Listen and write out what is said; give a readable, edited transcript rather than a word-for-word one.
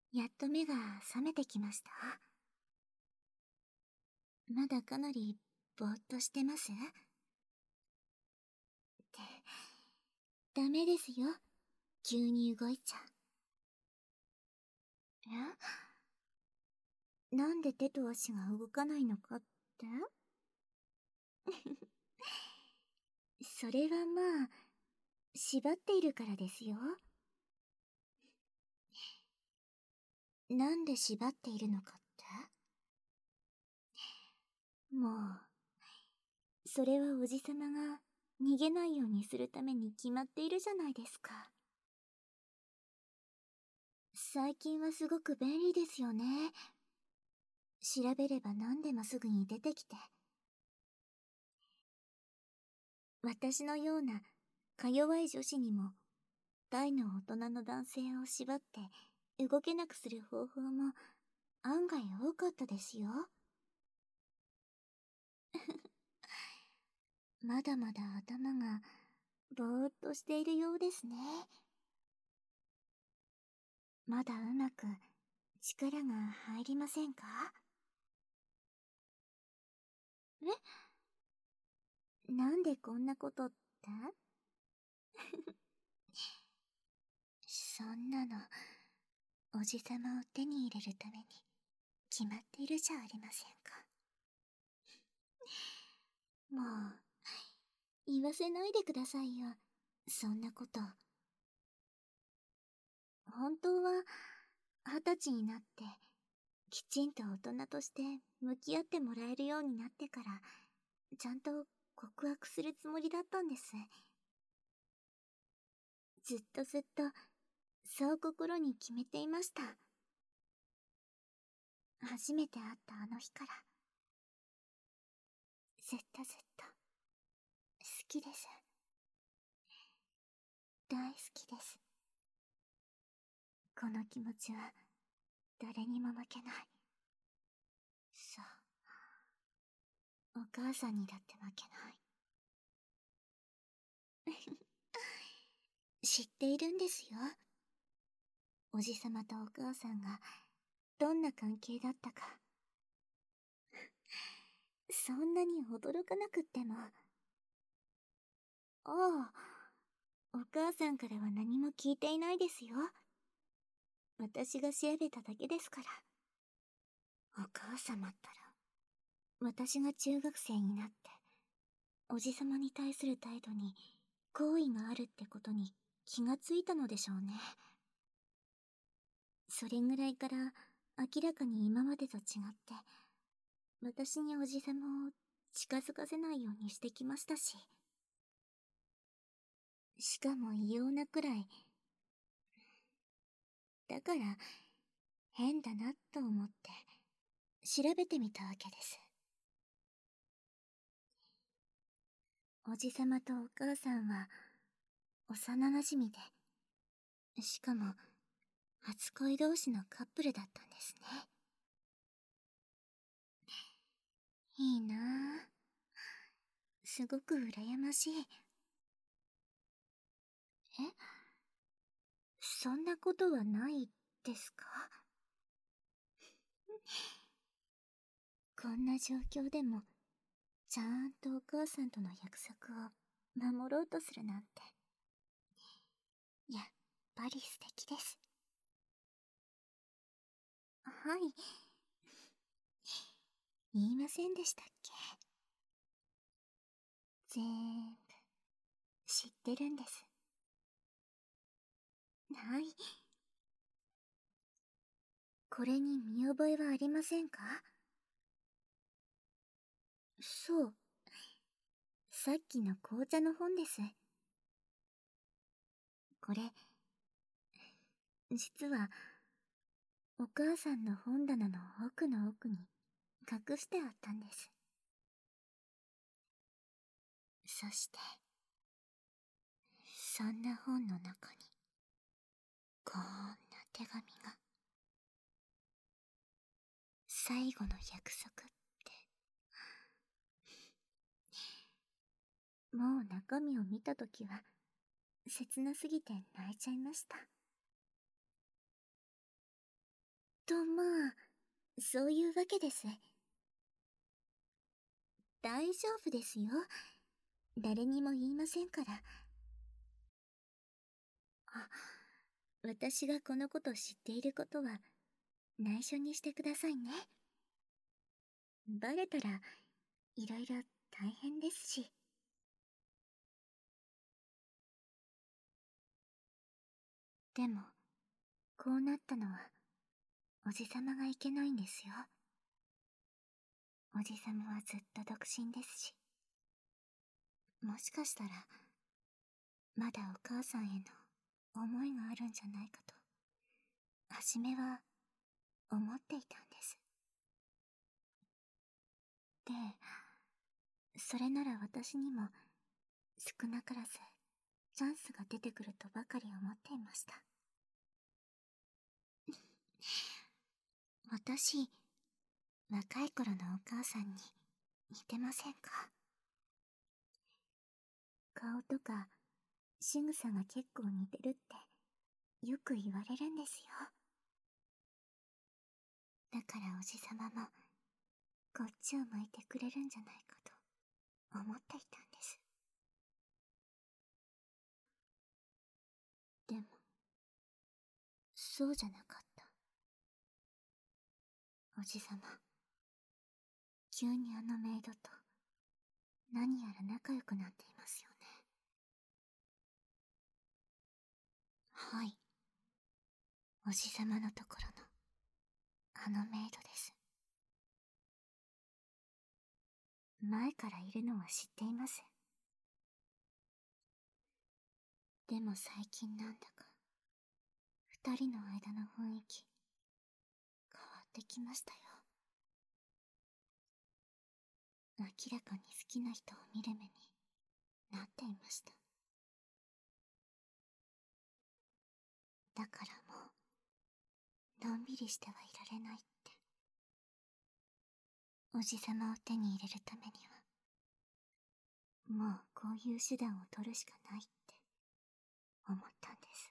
やっと目が覚めてきました。まだかなりぼーっとしてます？ダメですよ。急に動いちゃ。なんで手と足が動かないのかって？それはまあ、縛っているからですよ。なんで縛っているのかって？もう、それはおじさまが逃げないようにするために決まっているじゃないですか。最近はすごく便利ですよね。調べれば何でもすぐに出てきて。私のようなか弱い女子にも大の大人の男性を縛って動けなくする方法も案外多かったですよ。まだまだ頭がぼーっとしているようですね。まだうまく力が入りませんか？なんでこんなことって？そんなの、おじさまを手に入れるために決まっているじゃありませんか。もう、言わせないでくださいよ。そんなこと。本当は、20歳になって、きちんと大人として向き合ってもらえるようになってから、ちゃんと告白するつもりだったんです。ずっとずっと、そう心に決めていました。初めて会ったあの日から。ずっとずっと、好きです。大好きです。この気持ちは、誰にも負けない。そう。お母さんにだって負けない。知っているんですよ。おじさまとお母さんがどんな関係だったか。そんなに驚かなくっても。ああ、お母さんからは何も聞いていないですよ。私が調べただけですから。お母様ったら、私が中学生になって、おじさまに対する態度に好意があるってことに気がついたのでしょうね。それぐらいから明らかに今までと違って、私におじさまを近づかせないようにしてきましたし。しかも異様なくらい。だから、変だなと思って、調べてみたわけです。おじさまとお母さんは、幼馴染で、しかも、初恋同士のカップルだったんですね。いいなぁ。すごく羨ましい。え？そんなことはないですか？こんな状況でも、ちゃんとお母さんとの約束を守ろうとするなんて。やっぱり素敵です。はい。言いませんでしたっけ？ぜーんぶ知ってるんです。はい。これに見覚えはありませんか？そう。さっきの紅茶の本です。これ、実は、お母さんの本棚の奥の奥に隠してあったんです。そして、そんな本の中に、こんな手紙が。最後の約束って。もう中身を見たときは、切なすぎて泣いちゃいました。 まあ、そういうわけです。大丈夫ですよ。誰にも言いませんから。あ、私がこのこと知っていることは内緒にしてくださいね。バレたらいろいろ大変ですし。でも、こうなったのはおじさまがいけないんですよ。おじさまはずっと独身ですし。もしかしたらまだお母さんへの思いがあるんじゃないかと、初めは思っていたんです。で、それなら私にも少なからずチャンスが出てくるとばかり思っていました。私、若い頃のお母さんに似てませんか？顔とか仕草が結構似てるってよく言われるんですよ。だからおじさまもこっちを向いてくれるんじゃないかと思っていたんです。でも、そうじゃなかった。おじさま、急にあのメイドと何やら仲良くなっていますよね。はい。おじさまのところのあのメイドです。前からいるのは知っています。でも最近なんだか、二人の間の雰囲気、変わってきましたよ。明らかに好きな人を見る目になっていました。だからもう、のんびりしてはいられないって。おじさまを手に入れるためには、もうこういう手段を取るしかないって思ったんです。